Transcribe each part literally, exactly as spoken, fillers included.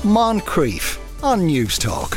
Moncrief on News Talk.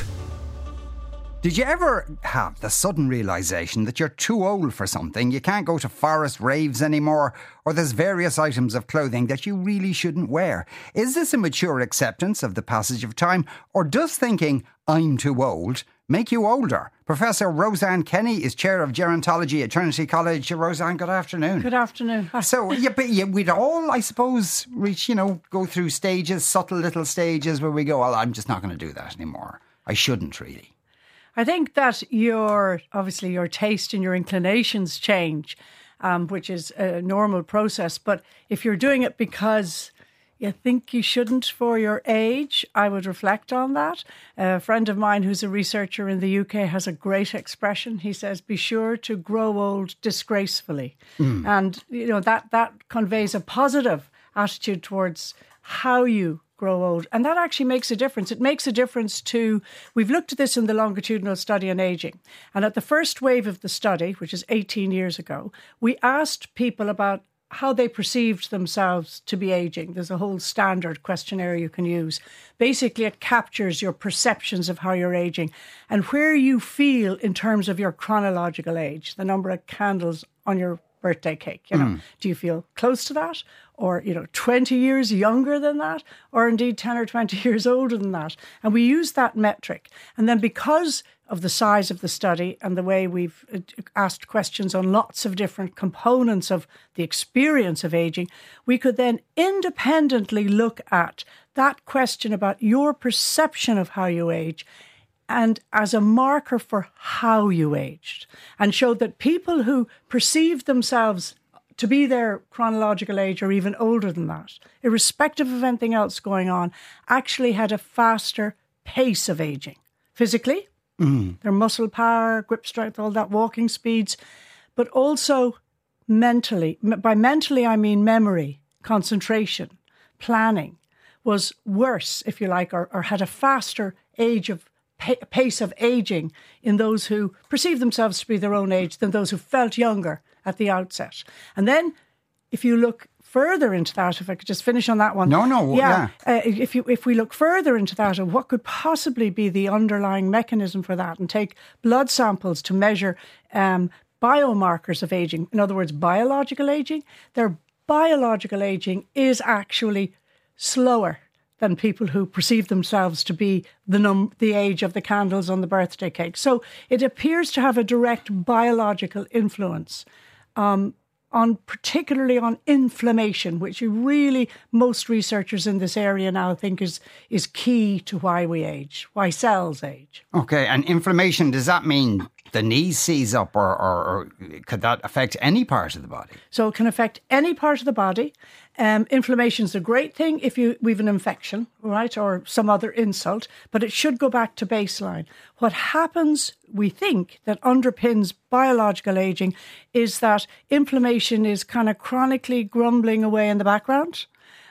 Did you ever have the sudden realisation that you're too old for something? You can't go to forest raves anymore, or there's various items of clothing that you really shouldn't wear. Is this a mature acceptance of the passage of time, or does thinking, I'm too old, make you older? Professor Roseanne Kenny is Chair of Gerontology at Trinity College. Roseanne, good afternoon. Good afternoon. So, yeah, but yeah, we'd all, I suppose, reach, you know, go through stages, subtle little stages where we go, well, I'm just not going to do that anymore. I shouldn't really. I think that your, obviously your taste and your inclinations change, um, which is a normal process. But if you're doing it because you think you shouldn't for your age, I would reflect on that. A friend of mine who's a researcher in the U K has a great expression. He says, be sure to grow old disgracefully. Mm. And, you know, that, that conveys a positive attitude towards how you grow old. And that actually makes a difference. It makes a difference to, we've looked at this in the longitudinal study on ageing. And at the first wave of the study, which is eighteen years ago, we asked people about how they perceived themselves to be ageing. There's a whole standard questionnaire you can use. Basically, it captures your perceptions of how you're ageing and where you feel in terms of your chronological age, the number of candles on your birthday cake. You know, mm. do you feel close to that? Or, you know, twenty years younger than that? Or indeed ten or twenty years older than that? And we use that metric. And then because of the size of the study and the way we've asked questions on lots of different components of the experience of ageing, we could then independently look at that question about your perception of how you age and as a marker for how you aged, and showed that people who perceived themselves to be their chronological age or even older than that, irrespective of anything else going on, actually had a faster pace of aging. Physically, mm. their muscle power, grip strength, all that, walking speeds, but also mentally. By mentally, I mean memory, concentration, planning was worse, if you like, or, or had a faster age of pace of aging in those who perceive themselves to be their own age than those who felt younger at the outset. And then if you look further into that, if I could just finish on that one. No, no, yeah. yeah. Uh, if you if we look further into that and what could possibly be the underlying mechanism for that and take blood samples to measure um, biomarkers of aging, in other words, biological aging, their biological aging is actually slower than people who perceive themselves to be the num- the age of the candles on the birthday cake. So it appears to have a direct biological influence um, on particularly on inflammation, which really most researchers in this area now think is is key to why we age, why cells age. Okay, and inflammation, does that mean the knees seize up, or, or, or could that affect any part of the body? So it can affect any part of the body. Um, inflammation is a great thing if you we have an infection, right, or some other insult, but it should go back to baseline. What happens, we think, that underpins biological aging is that inflammation is kind of chronically grumbling away in the background,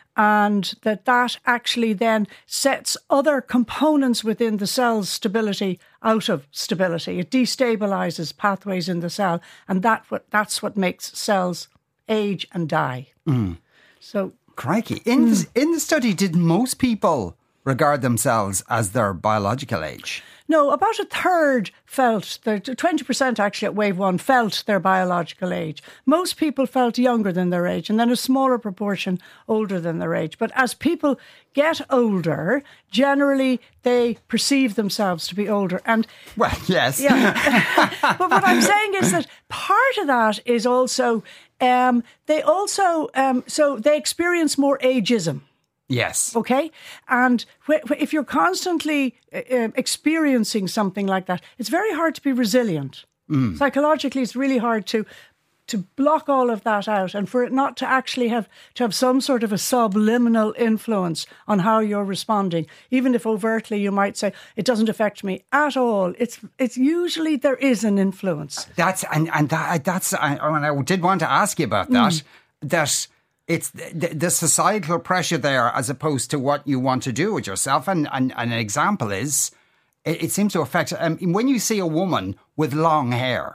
and that that actually then sets other components within the cell's stability out of stability. It destabilizes pathways in the cell, and that what that's what makes cells age and die. Mm. So, crikey! In mm. the, in the study, did most people regard themselves as their biological age? No, about a third felt, twenty percent actually at wave one felt their biological age. Most people felt younger than their age, and then a smaller proportion older than their age. But as people get older, generally they perceive themselves to be older. And well, yes. Yeah. But what I'm saying is that part of that is also, um, they also, um, so they experience more ageism. Yes. Okay. And wh- wh- if you're constantly uh, experiencing something like that, it's very hard to be resilient. Mm. Psychologically, it's really hard to to block all of that out and for it not to actually have to have some sort of a subliminal influence on how you're responding. Even if overtly you might say, it doesn't affect me at all. It's it's usually there is an influence. That's and, and that, that's and I did want to ask you about that. Mm. That it's the, the societal pressure there as opposed to what you want to do with yourself. And, and, and an example is, it, it seems to affect, um, when you see a woman with long hair, mm.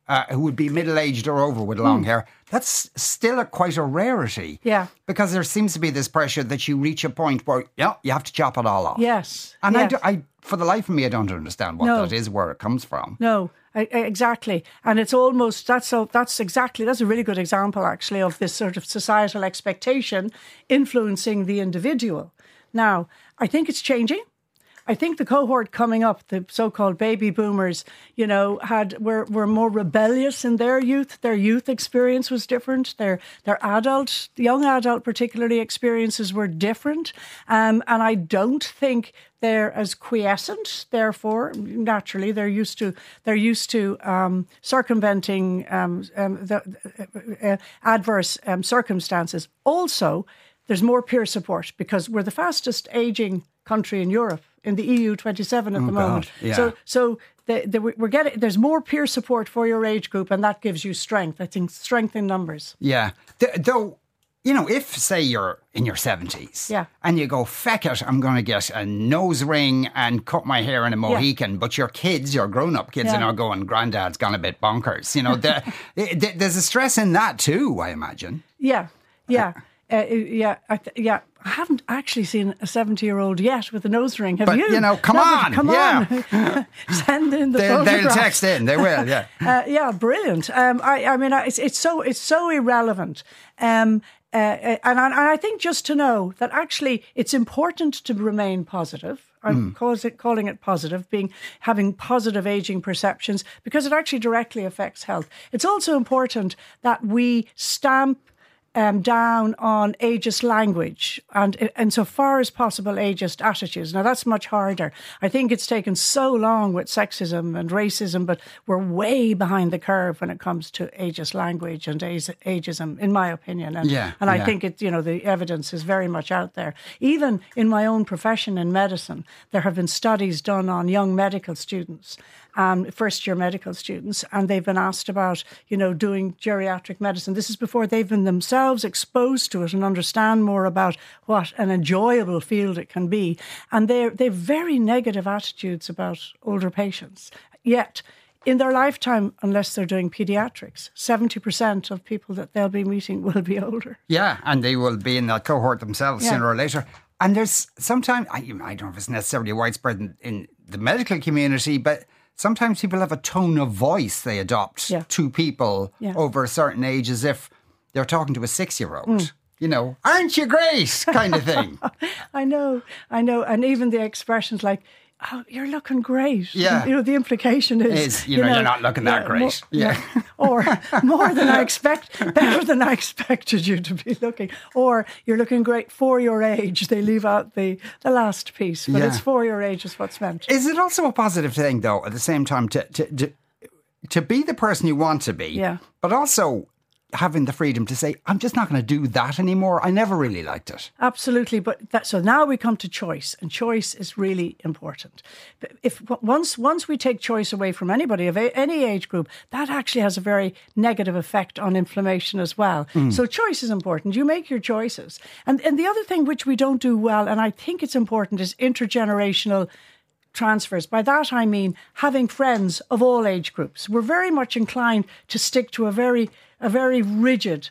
uh, who would be middle-aged or over with long mm. hair, that's still a, quite a rarity. Yeah. Because there seems to be this pressure that you reach a point where, yeah, you have to chop it all off. Yes. And yes. I, do, I, for the life of me, I don't understand what no. that is, where it comes from. No. Exactly. And it's almost, that's so, that's exactly, that's a really good example actually of this sort of societal expectation influencing the individual. Now, I think it's changing. I think the cohort coming up, the so-called baby boomers, you know, had were were more rebellious in their youth. Their youth experience was different. Their their adult, young adult particularly, experiences were different. Um, and I don't think they're as quiescent. Therefore, naturally, they're used to they're used to um, circumventing um, um, the uh, uh, adverse um, circumstances. Also, there's more peer support because we're the fastest aging country in Europe, in the E U twenty-seven at oh the moment. God, yeah. So, so the, the, we're getting there's more peer support for your age group, and that gives you strength. I think strength in numbers. Yeah, Th- though. You know, if, say, you're in your seventies yeah. and you go, feck it, I'm going to get a nose ring and cut my hair in a Mohican, yeah. but your kids, your grown-up kids yeah. are now going, Granddad's gone a bit bonkers. You know, the, the, there's a stress in that too, I imagine. Yeah, yeah. Uh, yeah, I th- yeah. I haven't actually seen a seventy-year-old yet with a nose ring. Have but, you? you know, come Never, on. Come yeah. on. Send in the they'll, photographs. They'll text in. They will, yeah. uh, yeah, brilliant. Um, I, I mean, it's, it's, so, it's so irrelevant. Um, uh, and, I, and I think just to know that actually it's important to remain positive. I'm mm. calls it, calling it positive, being having positive aging perceptions, because it actually directly affects health. It's also important that we stamp Um, down on ageist language and, and so far as possible, ageist attitudes. Now, that's much harder. I think it's taken so long with sexism and racism, but we're way behind the curve when it comes to ageist language and ageism, in my opinion. And, yeah, and I yeah. think it, you know, the evidence is very much out there. Even in my own profession in medicine, there have been studies done on young medical students, um, first-year medical students, and they've been asked about, you know, doing geriatric medicine. This is before they've been themselves exposed to it and understand more about what an enjoyable field it can be. And they're, they've very negative attitudes about older patients. Yet, in their lifetime, unless they're doing pediatrics, seventy percent of people that they'll be meeting will be older. Yeah, and they will be in that cohort themselves yeah. sooner or later. And there's sometimes, I, I don't know if it's necessarily widespread in, in the medical community, but sometimes people have a tone of voice they adopt yeah. to people yeah. over a certain age as if they're talking to a six-year-old. Mm. You know, aren't you great? Kind of thing. I know, I know. And even the expressions like, oh, you're looking great. Yeah. You know, the implication is... is you, you know, know, you're not looking yeah, that great. More, yeah. yeah. Or more than I expect, better than I expected you to be looking. Or you're looking great for your age. They leave out the, the last piece, but yeah. it's for your age is what's meant. Is it also a positive thing, though, at the same time, to to to, to be the person you want to be, yeah. but also having the freedom to say, I'm just not going to do that anymore. I never really liked it. Absolutely. But that, so now we come to choice, and choice is really important. If once once we take choice away from anybody of a, any age group, that actually has a very negative effect on inflammation as well. Mm. So choice is important. You make your choices. And, and the other thing which we don't do well, and I think it's important, is intergenerational transfers. By that I mean having friends of all age groups. We're very much inclined to stick to a very a very rigid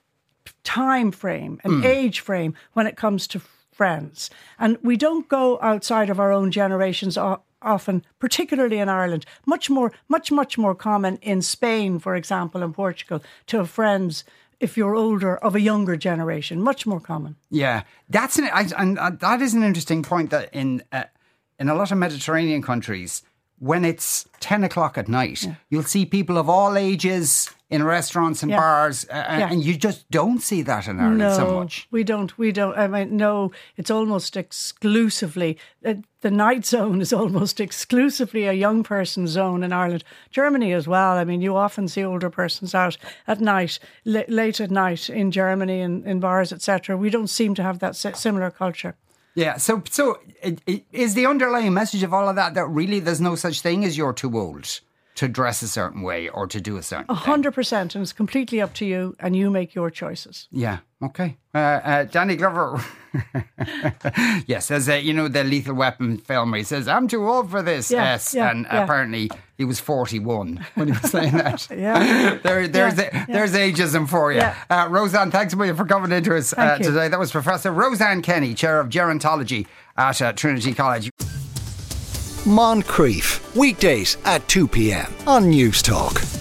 time frame, an mm. age frame when it comes to friends. And we don't go outside of our own generations often, particularly in Ireland. Much more, much, much more common in Spain, for example, and Portugal, to have friends if you're older, of a younger generation. Much more common. Yeah, that's an, I, and uh, that is an interesting point, that in uh, in a lot of Mediterranean countries, when it's ten o'clock at night, yeah. you'll see people of all ages in restaurants and yeah. bars, uh, yeah. and you just don't see that in Ireland no, so much. we don't. We don't. I mean, no, it's almost exclusively, uh, the night zone is almost exclusively a young person zone in Ireland. Germany as well. I mean, you often see older persons out at night, l- late at night in Germany, and in bars, et cetera. We don't seem to have that similar culture. Yeah, so so it, it, is the underlying message of all of that that really there's no such thing as you're too old? to dress a certain way or to do a certain A hundred percent. And it's completely up to you, and you make your choices. Yeah. Okay. Uh, uh, Danny Glover. Yes, as a, you know, the Lethal Weapon film where he says, I'm too old for this. Yeah, yes. yeah, and yeah. apparently he was forty-one when he was saying that. Yeah. there, there's, Yeah, a, there's ageism for you. Yeah. Uh, Roseanne, thanks a million for coming into us uh, Thank you. today. That was Professor Roseanne Kenny, Chair of Gerontology at uh, Trinity College. Moncrief, weekdays at two p.m. on News Talk.